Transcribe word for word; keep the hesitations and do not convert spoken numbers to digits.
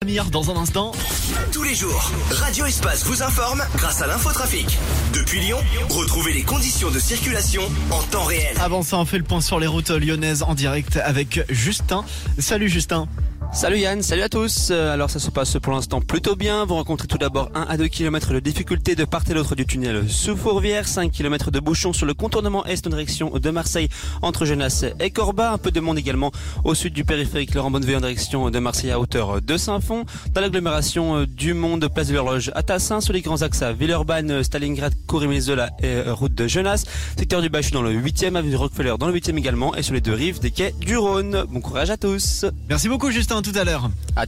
Amir, dans un instant. Tous les jours, Radio Espace vous informe grâce à l'infotrafic. Depuis Lyon, retrouvez les conditions de circulation en temps réel. Avant ça, on fait le point sur les routes lyonnaises en direct avec Justin. Salut Justin. Salut Yann, salut à tous. Alors ça se passe pour l'instant plutôt bien. Vous rencontrez tout d'abord un à deux kilomètres de difficulté de part et d'autre du tunnel sous Fourvière, cinq kilomètres de bouchons sur le contournement est en direction de Marseille entre Genasse et Corba. Un peu de monde également au sud du périphérique Laurent Bonnevet en direction de Marseille à hauteur de Saint-Fond. Dans l'agglomération du Monde, place de l'Horloge à Tassin, sur les grands axes à Villeurbanne, Stalingrad, Coury-Mézeula et route de Genasse. Secteur du Bachu dans le huitième, avenue Rockefeller dans le huitième également et sur les deux rives des quais du Rhône. Bon courage à tous. Merci beaucoup Justin, à tout à l'heure.